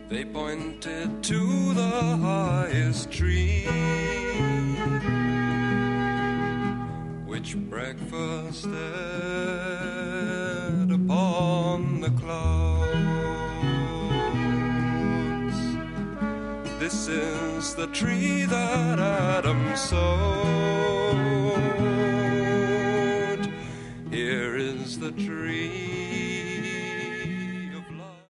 They pointed to the highest tree, which breakfasted upon the clouds. This is the tree that Adam sowed,